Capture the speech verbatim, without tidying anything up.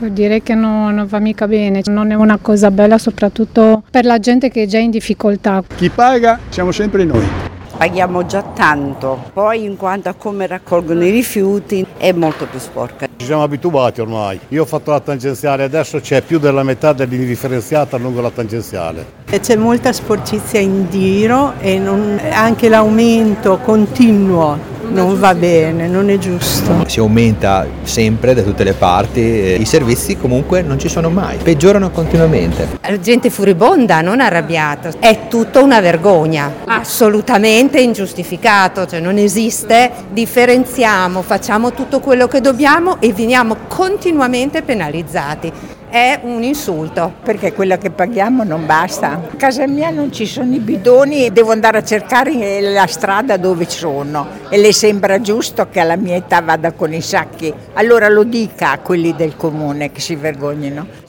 Vuol dire che no, non va mica bene, non è una cosa bella soprattutto per la gente che è già in difficoltà. Chi paga siamo sempre noi. Paghiamo già tanto, poi in quanto a come raccolgono i rifiuti è molto più sporca. Ci siamo abituati ormai, io ho fatto la tangenziale, adesso c'è più della metà dell'indifferenziata lungo la tangenziale. C'è molta sporcizia in giro e non, anche l'aumento continuo non va bene, non è giusto. Si aumenta sempre da tutte le parti, i servizi comunque non ci sono mai, peggiorano continuamente. La gente furibonda, non arrabbiata, è tutta una vergogna, assolutamente ingiustificato, cioè non esiste, differenziamo, facciamo tutto quello che dobbiamo e veniamo continuamente penalizzati. È un insulto. Perché quello che paghiamo non basta. A casa mia non ci sono i bidoni e devo andare a cercare la strada dove sono e le sembra giusto che alla mia età vada con i sacchi. Allora lo dica a quelli del comune che si vergognino.